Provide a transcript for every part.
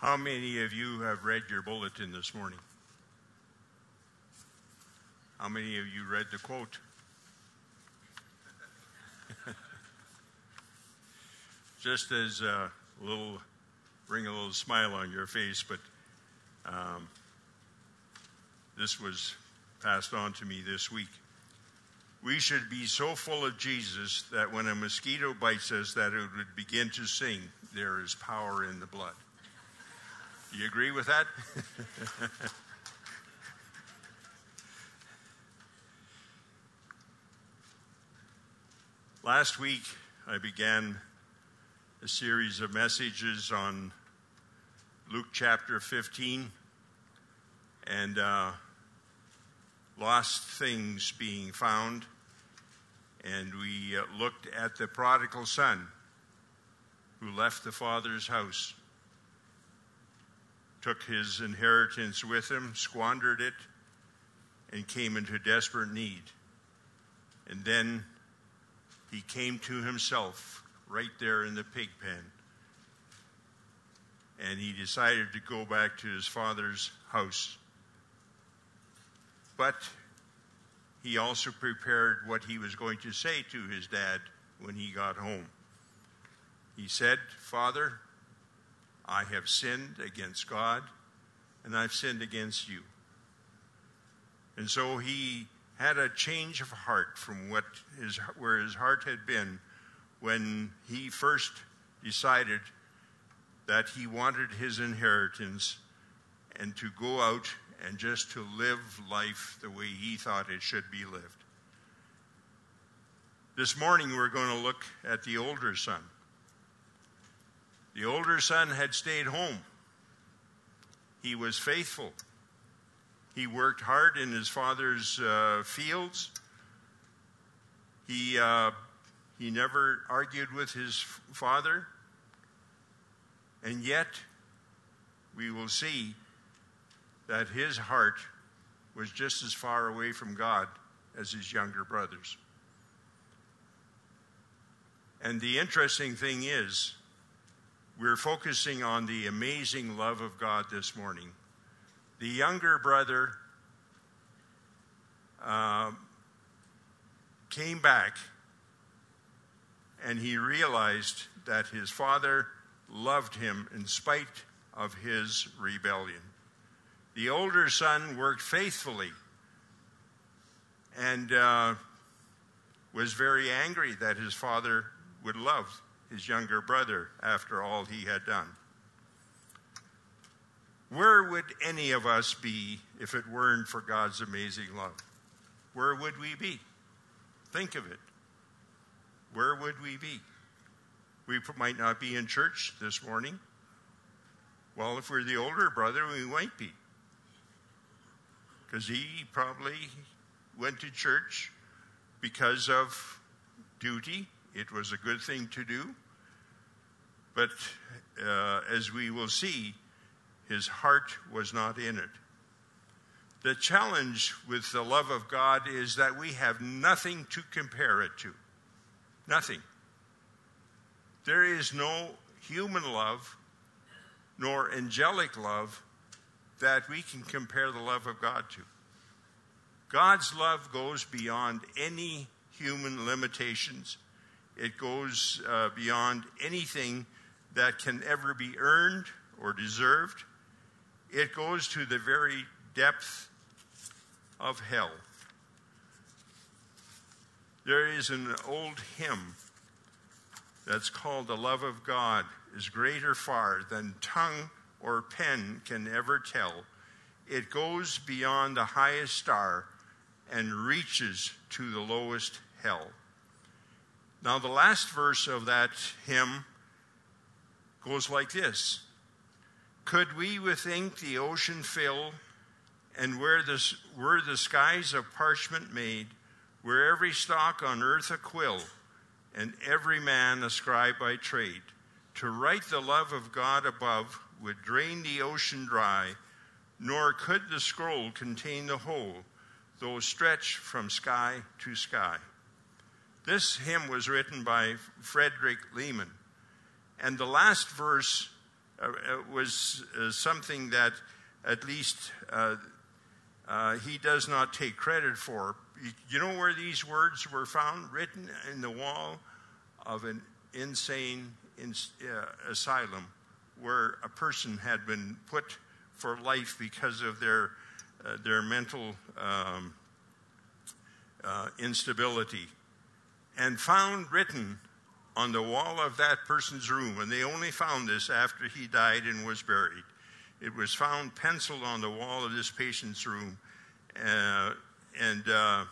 How many of you have read your bulletin this morning? How many of you read the quote? Just as bring a little smile on your face, but this was passed on to me this week. We should be so full of Jesus that when a mosquito bites us that it would begin to sing, "There is power in the blood." Do you agree with that? Last week, I began a series of messages on Luke chapter 15 and lost things being found. And we looked at the prodigal son who left the father's house, took his inheritance with him, squandered it, and came into desperate need. And then he came to himself right there in the pig pen. And he decided to go back to his father's house. But he also prepared what he was going to say to his dad when he got home. He said, "Father, I have sinned against God, and I've sinned against you." And so he had a change of heart from where his heart had been when he first decided that he wanted his inheritance and to go out and just to live life the way he thought it should be lived. This morning we're going to look at the older son. The older son had stayed home. He was faithful. He worked hard in his father's fields. He never argued with his father. And yet, we will see that his heart was just as far away from God as his younger brothers. And the interesting thing is, we're focusing on the amazing love of God this morning. The younger brother came back, and he realized that his father loved him in spite of his rebellion. The older son worked faithfully and was very angry that his father would love his younger brother after all he had done. Where would any of us be if it weren't for God's amazing love? Where would we be? Think of it. Where would we be? We might not be in church this morning. Well, if we're the older brother, we might be. Because he probably went to church because of duty. It was a good thing to do. But as we will see, his heart was not in it. The challenge with the love of God is that we have nothing to compare it to. Nothing. There is no human love nor angelic love that we can compare the love of God to. God's love goes beyond any human limitations. It goes beyond anything that can ever be earned or deserved. It goes to the very depth of hell. There is an old hymn that's called "The Love of God is Greater Far Than Tongue or Pen Can Ever Tell. It goes beyond the highest star and reaches to the lowest hell." Now, the last verse of that hymn goes like this: "Could we with ink the ocean fill, and were the skies of parchment made, were every stalk on earth a quill, and every man a scribe by trade, to write the love of God above would drain the ocean dry, nor could the scroll contain the whole, though stretched from sky to sky." This hymn was written by Frederick Lehman. And the last verse was something that at least he does not take credit for. You know where these words were found? Written in the wall of an insane asylum where a person had been put for life because of their mental instability, and found written on the wall of that person's room, and they only found this after he died and was buried. It was found penciled on the wall of this patient's room, and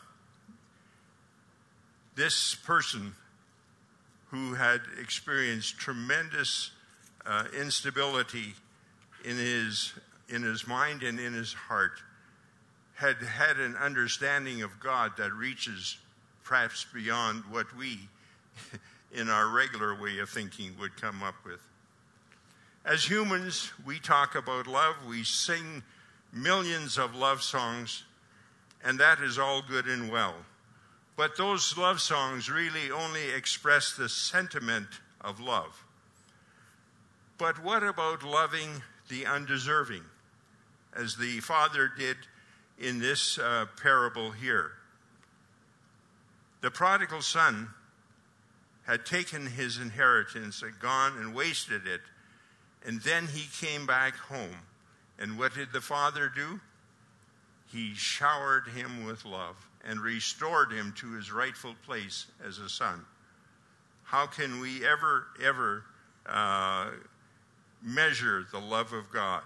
this person who had experienced tremendous instability in his mind and in his heart had an understanding of God that reaches perhaps beyond what we in our regular way of thinking would come up with. As humans, we talk about love, we sing millions of love songs, and that is all good and well. But those love songs really only express the sentiment of love. But what about loving the undeserving, as the father did in this parable here? The prodigal son had taken his inheritance and gone and wasted it, and then he came back home. And what did the father do? He showered him with love and restored him to his rightful place as a son. How can we ever measure the love of God?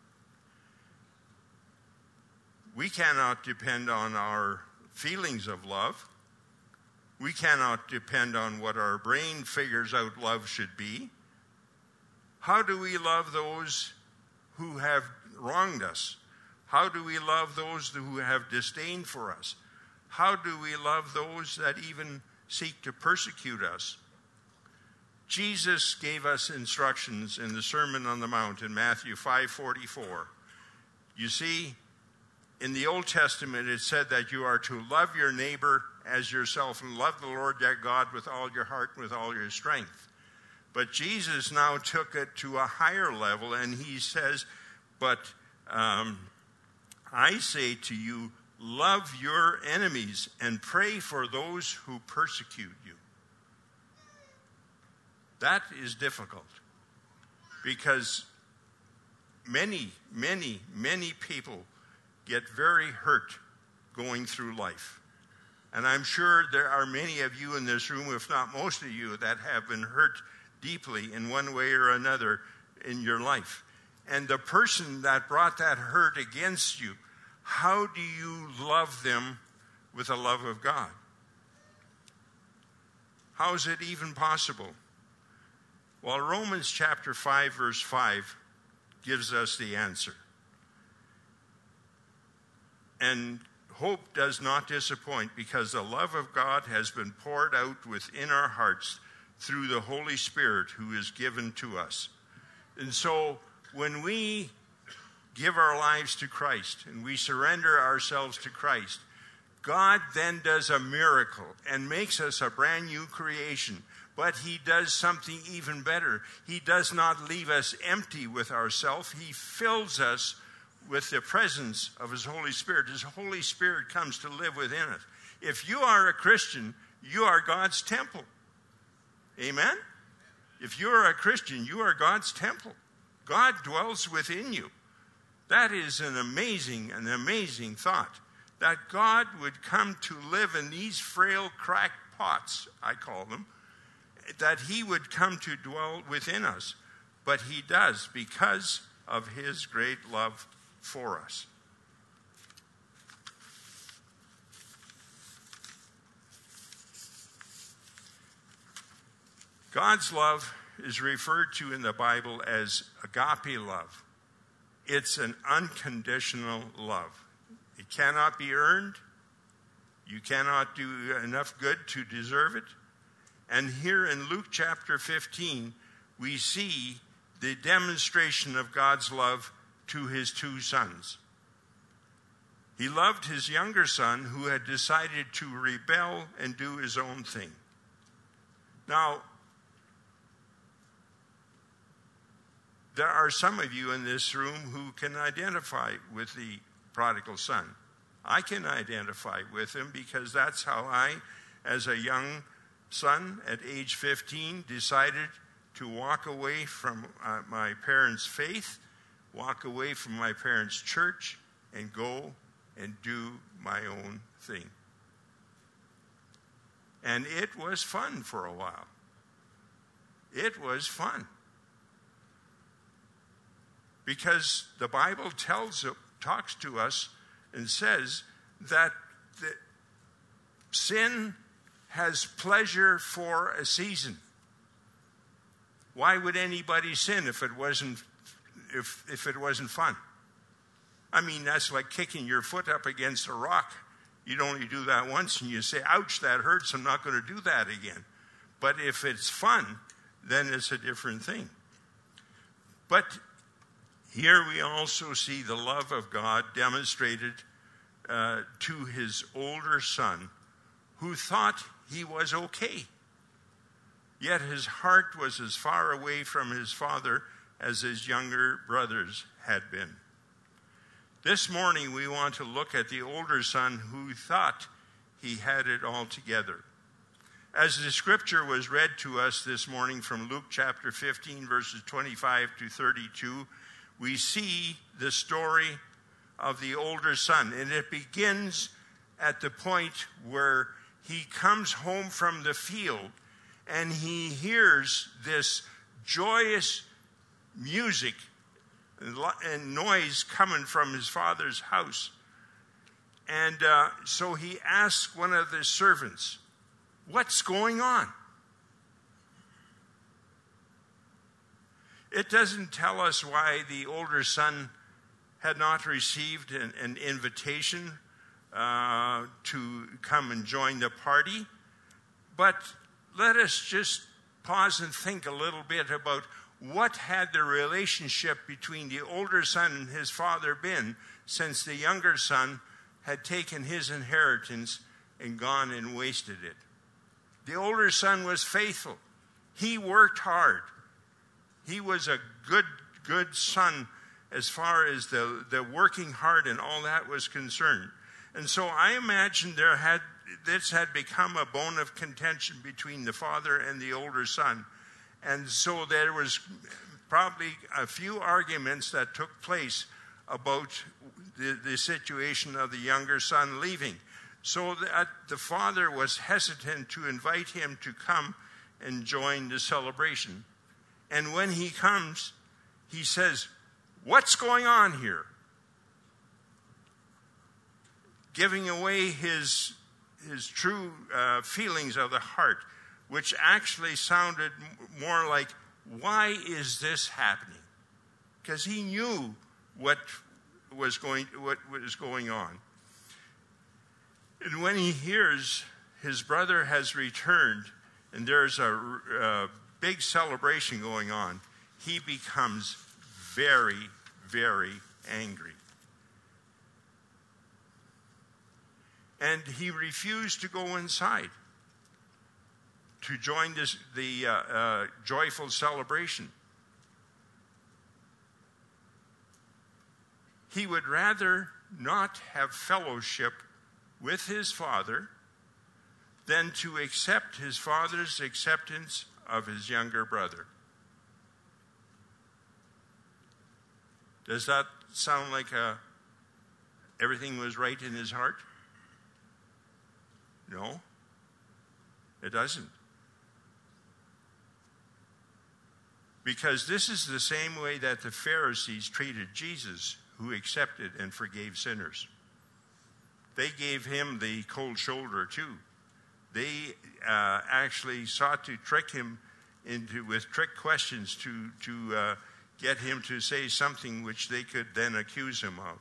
We cannot depend on our feelings of love. We cannot depend on what our brain figures out love should be. How do we love those who have wronged us? How do we love those who have disdain for us? How do we love those that even seek to persecute us? Jesus gave us instructions in the Sermon on the Mount in Matthew 5:44. You see, in the Old Testament it said that you are to love your neighbor as yourself and love the Lord your God with all your heart and with all your strength. But Jesus now took it to a higher level, and he says, but I say to you, love your enemies and pray for those who persecute you. That is difficult because many people get very hurt going through life. And I'm sure there are many of you in this room, if not most of you, that have been hurt deeply in one way or another in your life. And the person that brought that hurt against you, how do you love them with the love of God? How is it even possible? Well, Romans chapter 5, verse 5 gives us the answer. And hope does not disappoint, because the love of God has been poured out within our hearts through the Holy Spirit who is given to us. And so when we give our lives to Christ and we surrender ourselves to Christ, God then does a miracle and makes us a brand new creation. But he does something even better. He does not leave us empty with ourselves. He fills us with the presence of his Holy Spirit. His Holy Spirit comes to live within us. If you are a Christian, you are God's temple. Amen? If you are a Christian, you are God's temple. God dwells within you. That is an amazing thought, that God would come to live in these frail, cracked pots, I call them, that he would come to dwell within us. But he does, because of his great love for us. God's love is referred to in the Bible as agape love. It's an unconditional love. It cannot be earned. You cannot do enough good to deserve it. And here in Luke chapter 15, we see the demonstration of God's love to his two sons. He loved his younger son, who had decided to rebel and do his own thing. Now, there are some of you in this room who can identify with the prodigal son. I can identify with him because that's how I, as a young son at age 15, decided to walk away from my parents' faith, walk away from my parents' church, and go and do my own thing. And it was fun for a while. It was fun. Because the Bible talks to us and says that sin has pleasure for a season. Why would anybody sin if it wasn't fun? I mean, that's like kicking your foot up against a rock. You'd only do that once and you say, ouch, that hurts, I'm not going to do that again. But if it's fun, then it's a different thing. But here we also see the love of God demonstrated to his older son, who thought he was okay. Yet his heart was as far away from his father as his younger brothers had been. This morning we want to look at the older son who thought he had it all together. As the scripture was read to us this morning from Luke chapter 15, verses 25 to 32, we see the story of the older son. And it begins at the point where he comes home from the field and he hears this joyous music and noise coming from his father's house. And so he asks one of the servants, "What's going on?" It doesn't tell us why the older son had not received an invitation to come and join the party. But let us just pause and think a little bit about what had the relationship between the older son and his father been since the younger son had taken his inheritance and gone and wasted it. The older son was faithful. He worked hard. He was a good son as far as the working hard and all that was concerned. And so I imagine this had become a bone of contention between the father and the older son. And so there was probably a few arguments that took place about the situation of the younger son leaving. So that the father was hesitant to invite him to come and join the celebration. And when he comes, he says, "What's going on here?" Giving away his true feelings of the heart, which actually sounded more like, why is this happening? Because he knew what was going on. And when he hears his brother has returned and there's a big celebration going on, he becomes very, very angry. And he refused to go inside to join the joyful celebration. He would rather not have fellowship with his father than to accept his father's acceptance of his younger brother. Does that sound like everything was right in his heart? No, it doesn't. Because this is the same way that the Pharisees treated Jesus, who accepted and forgave sinners. They gave him the cold shoulder too. They actually sought to trick him with trick questions to get him to say something which they could then accuse him of.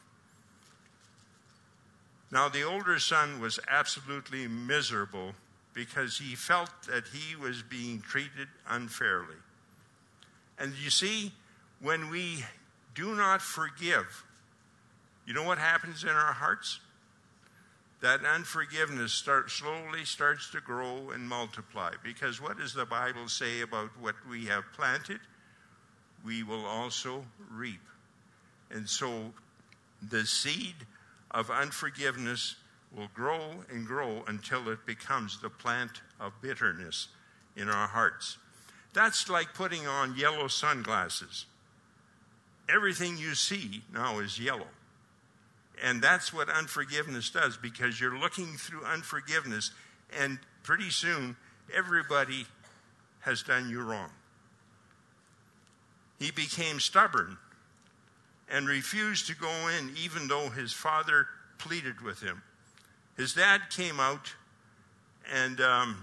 Now, the older son was absolutely miserable because he felt that he was being treated unfairly. And you see, when we do not forgive, you know what happens in our hearts? That unforgiveness slowly starts to grow and multiply. Because what does the Bible say about what we have planted? we will also reap. And so the seed of unforgiveness will grow and grow until it becomes the plant of bitterness in our hearts. That's like putting on yellow sunglasses. Everything you see now is yellow. And that's what unforgiveness does, because you're looking through unforgiveness, and pretty soon everybody has done you wrong. He became stubborn and refused to go in, even though his father pleaded with him. His dad came out and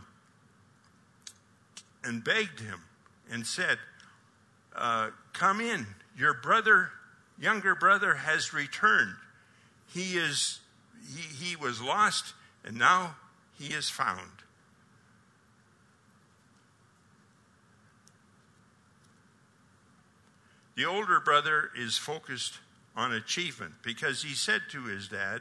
begged him and said, come in. Your younger brother has returned. He was lost, and now he is found. The older brother is focused on achievement, because he said to his dad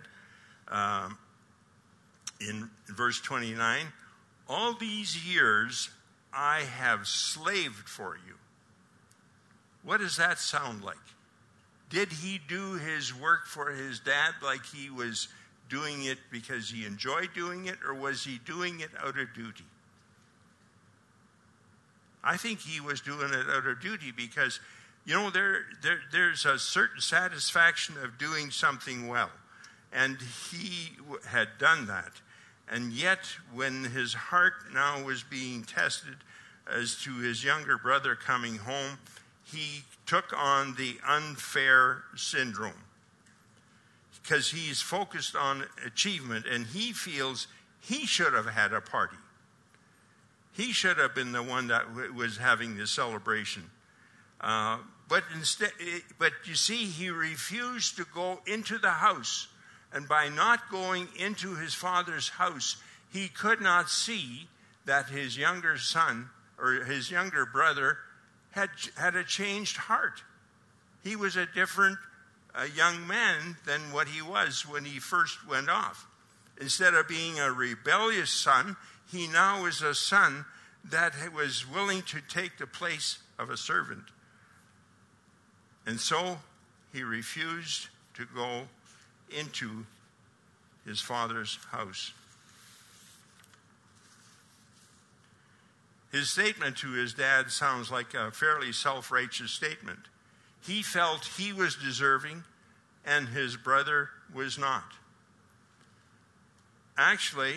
in verse 29, all these years I have slaved for you. What does that sound like? Did he do his work for his dad like he was doing it because he enjoyed doing it, or was he doing it out of duty? I think he was doing it out of duty, because there's a certain satisfaction of doing something well. And he had done that. And yet, when his heart now was being tested as to his younger brother coming home, he took on the unfair syndrome. Because he's focused on achievement, and he feels he should have had a party. He should have been the one that was having the celebration. But you see, he refused to go into the house. And by not going into his father's house, he could not see that his younger son or his younger brother had a changed heart. He was a different young man than what he was when he first went off. Instead of being a rebellious son, he now is a son that was willing to take the place of a servant. And so he refused to go into his father's house. His statement to his dad sounds like a fairly self-righteous statement. He felt he was deserving and his brother was not. Actually,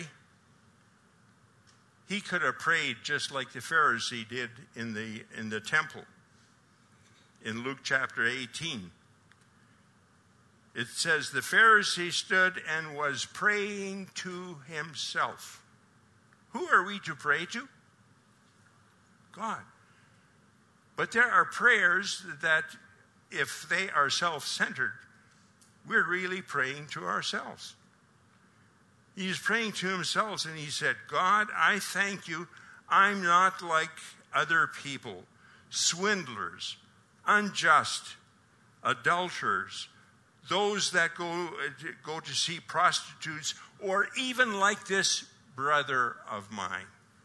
he could have prayed just like the Pharisee did in the temple. In Luke chapter 18, it says, the Pharisee stood and was praying to himself. Who are we to pray to? God. But there are prayers that, if they are self-centered, we're really praying to ourselves. He's praying to himself, and he said, God, I thank you. I'm not like other people, swindlers, unjust, adulterers, those that go to see prostitutes, or even like this brother of mine.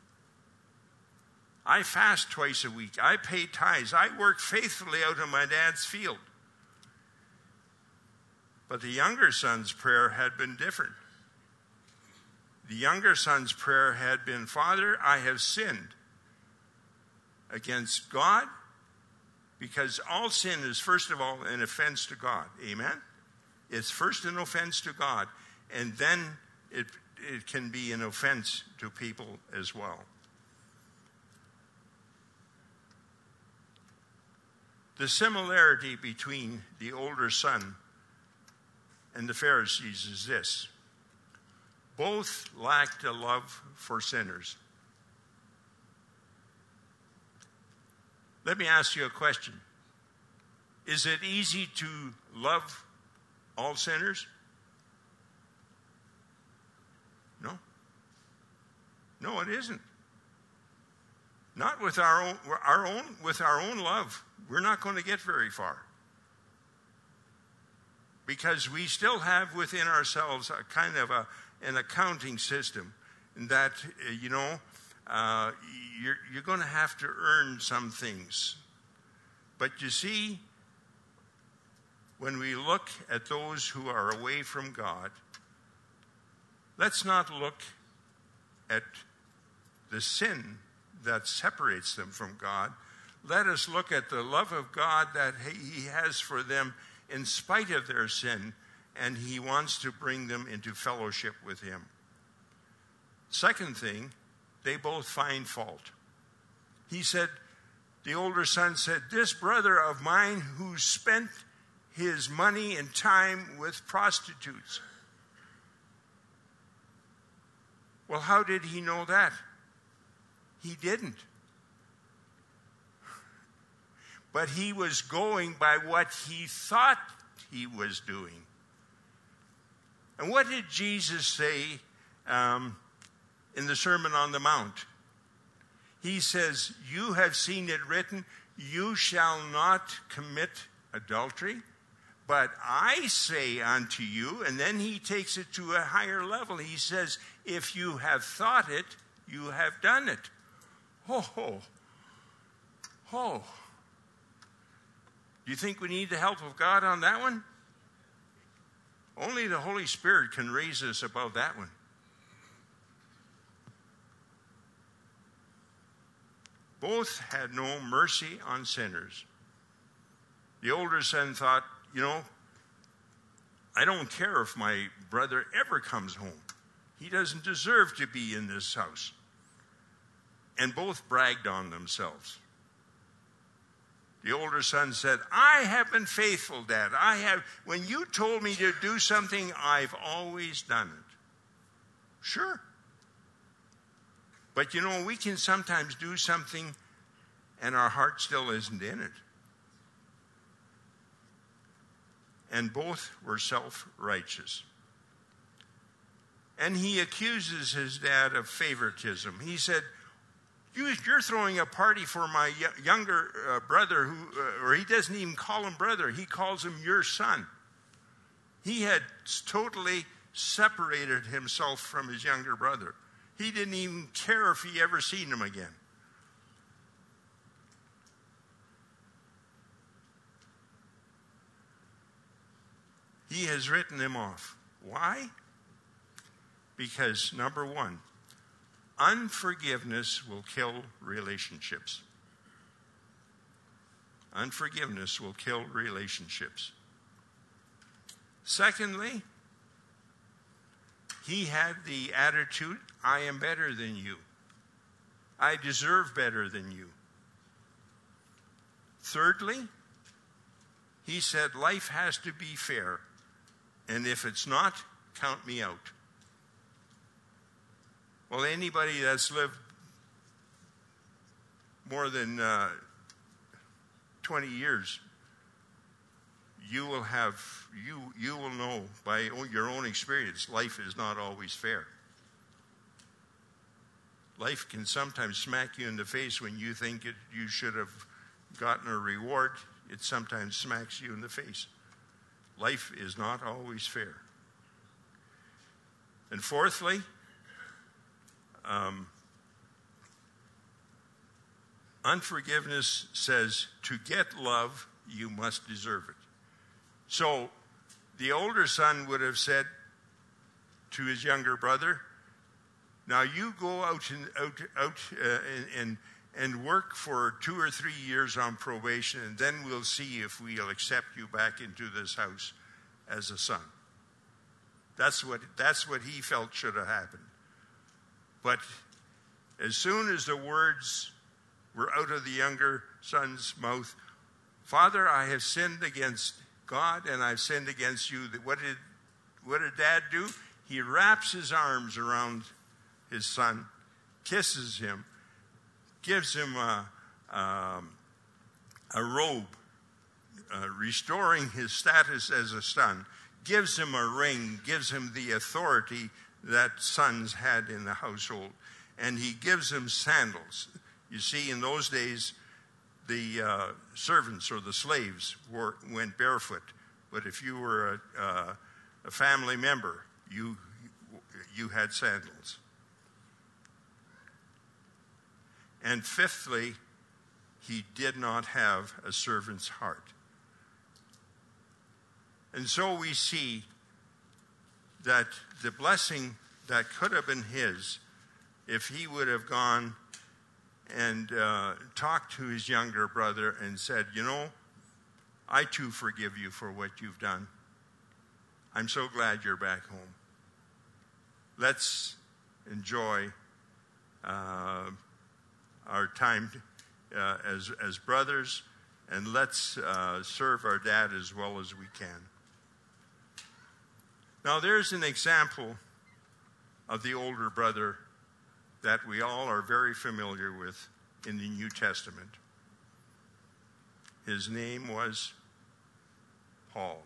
I fast twice a week. I pay tithes. I work faithfully out in my dad's field. But the younger son's prayer had been different. The younger son's prayer had been, Father, I have sinned against God, because all sin is, first of all, an offense to God. Amen? It's first an offense to God, and then it can be an offense to people as well. The similarity between the older son and the Pharisees is this. Both lacked a love for sinners. Let me ask you a question. Is it easy to love all sinners? No. No, it isn't. Not with our own love. We're not going to get very far. Because we still have within ourselves a kind of an accounting system that, you're going to have to earn some things. But you see, when we look at those who are away from God, let's not look at the sin that separates them from God. Let us look at the love of God that He has for them in spite of their sin, and He wants to bring them into fellowship with Him. Second thing, they both find fault. He said, the older son said, this brother of mine who spent his money and time with prostitutes. Well, how did he know that? He didn't. But he was going by what he thought he was doing. And what did Jesus say in the Sermon on the Mount? He says, you have seen it written, you shall not commit adultery. But I say unto you, and then he takes it to a higher level. He says, if you have thought it, you have done it. Oh. Do you think we need the help of God on that one? Only the Holy Spirit can raise us above that one. Both had no mercy on sinners. The older son thought, I don't care if my brother ever comes home. He doesn't deserve to be in this house. And both bragged on themselves. The older son said, I have been faithful, Dad. When you told me to do something, I've always done it. Sure. But we can sometimes do something and our heart still isn't in it. And both were self-righteous. And he accuses his dad of favoritism. He said, you're throwing a party for my younger brother, or he doesn't even call him brother. He calls him your son. He had totally separated himself from his younger brother. He didn't even care if he ever seen him again. He has written him off. Why? Because, number one, unforgiveness will kill relationships. Unforgiveness will kill relationships. Secondly, he had the attitude, I am better than you. I deserve better than you. Thirdly, he said life has to be fair. And if it's not, count me out. Well, anybody that's lived more than 20 years, you will know by your own experience, life is not always fair. Life can sometimes smack you in the face when you think you should have gotten a reward. It sometimes smacks you in the face. Life is not always fair. And fourthly, unforgiveness says to get love, you must deserve it. So the older son would have said to his younger brother, now you go out and work for 2 or 3 years on probation, and then we'll see if we'll accept you back into this house as a son. That's what he felt should have happened. But as soon as the words were out of the younger son's mouth, Father, I have sinned against God and I've sinned against you. What did Dad do? He wraps his arms around his son, kisses him, gives him a robe, restoring his status as a son, gives him a ring, gives him the authority that sons had in the household, and he gives him sandals. You see, in those days, the servants or the slaves went barefoot, but if you were a family member, you had sandals. And fifthly, he did not have a servant's heart. And so we see that the blessing that could have been his, if he would have gone and talked to his younger brother and said, you know, I too forgive you for what you've done. I'm so glad you're back home. Let's enjoy our time as brothers, and let's serve our dad as well as we can. Now, there's an example of the older brother that we all are very familiar with in the New Testament. His name was Paul.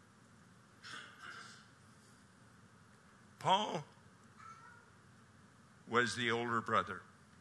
Paul was the older brother.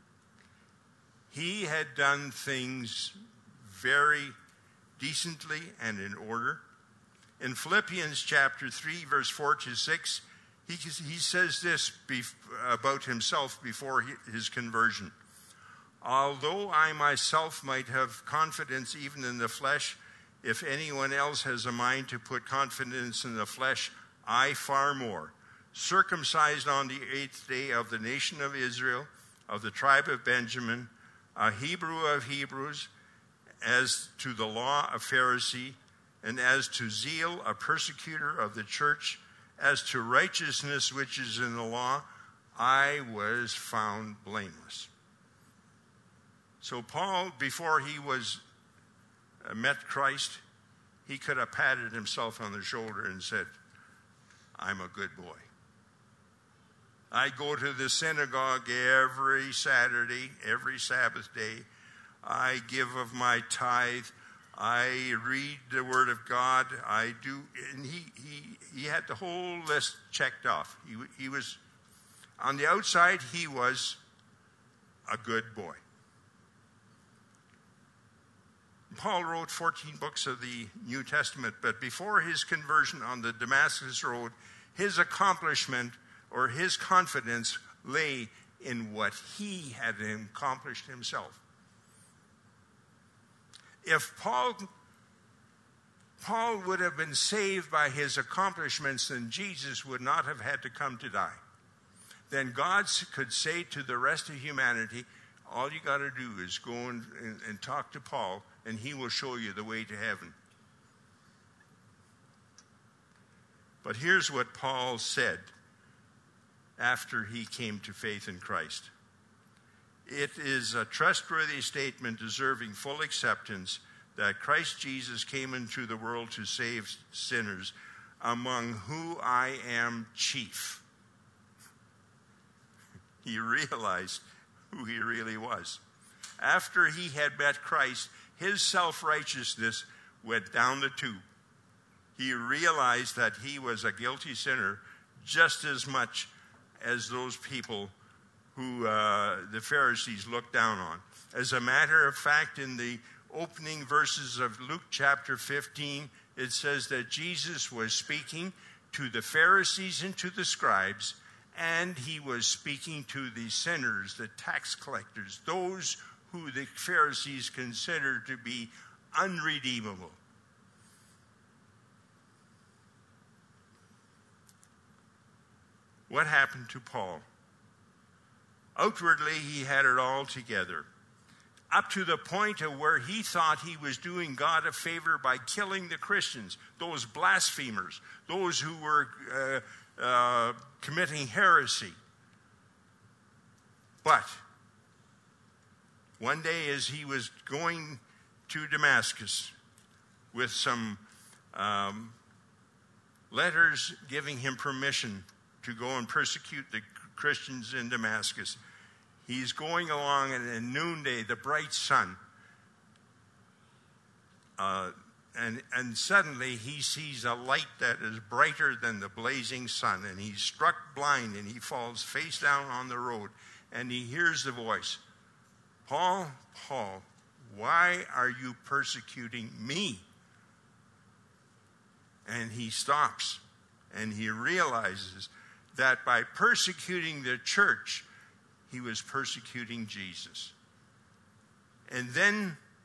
He had done things very decently and in order. In Philippians chapter 3, verse 4 to 6, he says this about himself before his conversion. Although I myself might have confidence even in the flesh, if anyone else has a mind to put confidence in the flesh, I far more. Circumcised on the 8th day of the nation of Israel, of the tribe of Benjamin, a Hebrew of Hebrews, as to the law a Pharisee, and as to zeal a persecutor of the church, as to righteousness which is in the law, I was found blameless. So Paul, before he met Christ, he could have patted himself on the shoulder and said, I'm a good boy. I go to the synagogue every Saturday, every Sabbath day. I give of my tithe. I read the Word of God. I do, and he had the whole list checked off. He was, on the outside, he was a good boy. Paul wrote 14 books of the New Testament, but before his conversion on the Damascus Road, his accomplishment or his confidence lay in what he had accomplished himself. If Paul would have been saved by his accomplishments, then Jesus would not have had to come to die. Then God could say to the rest of humanity, all you got to do is go and talk to Paul, and he will show you the way to heaven. But here's what Paul said after he came to faith in Christ. It is a trustworthy statement deserving full acceptance that Christ Jesus came into the world to save sinners, among whom I am chief. He realized who he really was. After he had met Christ, his self-righteousness went down the tube. He realized that he was a guilty sinner just as much as those people who the Pharisees looked down on. As a matter of fact, in the opening verses of Luke chapter 15, it says that Jesus was speaking to the Pharisees and to the scribes, and he was speaking to the sinners, the tax collectors, those who the Pharisees considered to be unredeemable. What happened to Paul? Outwardly, he had it all together, up to the point of where he thought he was doing God a favor by killing the Christians, those blasphemers, those who were committing heresy. But one day, as he was going to Damascus with some letters giving him permission to go and persecute the Christians in Damascus, he's going along, and at noonday, the bright sun, and suddenly he sees a light that is brighter than the blazing sun, and he's struck blind, and he falls face down on the road, and he hears the voice, Paul, Paul, why are you persecuting me? And he stops, and he realizes that by persecuting the church, he was persecuting Jesus. And then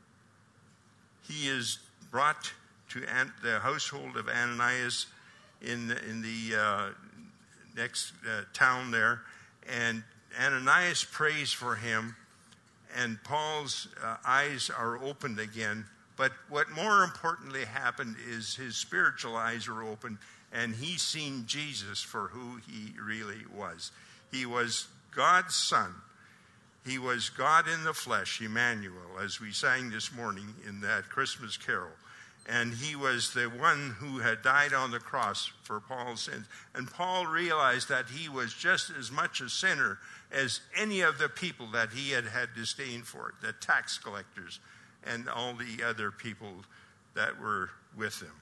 he is brought to the household of Ananias in the next town there, and Ananias prays for him, and Paul's eyes are opened again. But what more importantly happened is his spiritual eyes were opened, and he seen Jesus for who he really was. He was God's Son. He was God in the flesh, Emmanuel, as we sang this morning in that Christmas carol. And he was the one who had died on the cross for Paul's sins. And Paul realized that he was just as much a sinner as any of the people that he had disdain for, the tax collectors and all the other people that were with him.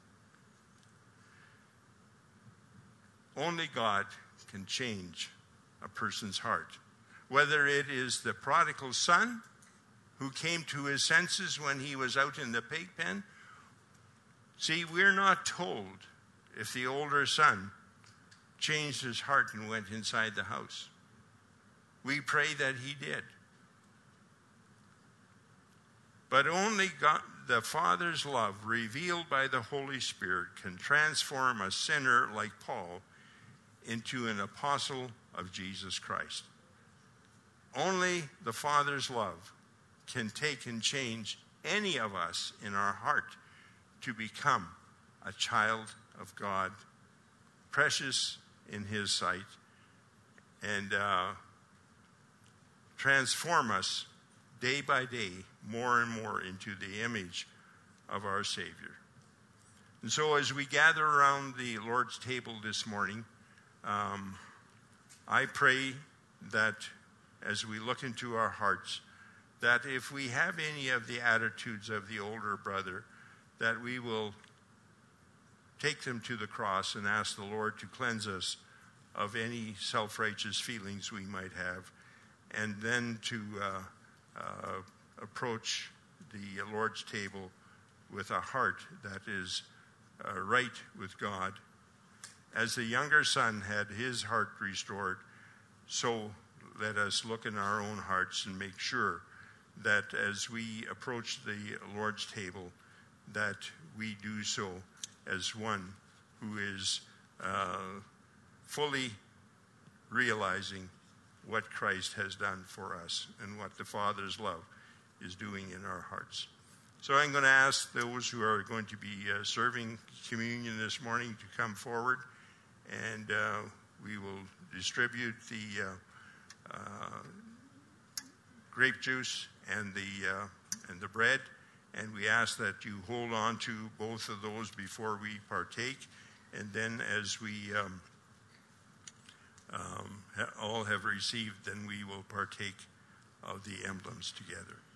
Only God can change a person's heart. Whether it is the prodigal son who came to his senses when he was out in the pig pen. See, we're not told if the older son changed his heart and went inside the house. We pray that he did. But only God, the Father's love revealed by the Holy Spirit, can transform a sinner like Paul into an apostle of Jesus Christ. Only the Father's love can take and change any of us in our heart to become a child of God, precious in his sight, and transform us day by day more and more into the image of our Savior. And so as we gather around the Lord's table this morning, I pray that as we look into our hearts, that if we have any of the attitudes of the older brother, that we will take them to the cross and ask the Lord to cleanse us of any self-righteous feelings we might have, and then to approach the Lord's table with a heart that is right with God. As the younger son had his heart restored, so let us look in our own hearts and make sure that as we approach the Lord's table, that we do so as one who is fully realizing what Christ has done for us and what the Father's love is doing in our hearts. So I'm going to ask those who are going to be serving communion this morning to come forward, and we will distribute the grape juice and the bread, and we ask that you hold on to both of those before we partake, and then as we all have received, then we will partake of the emblems together.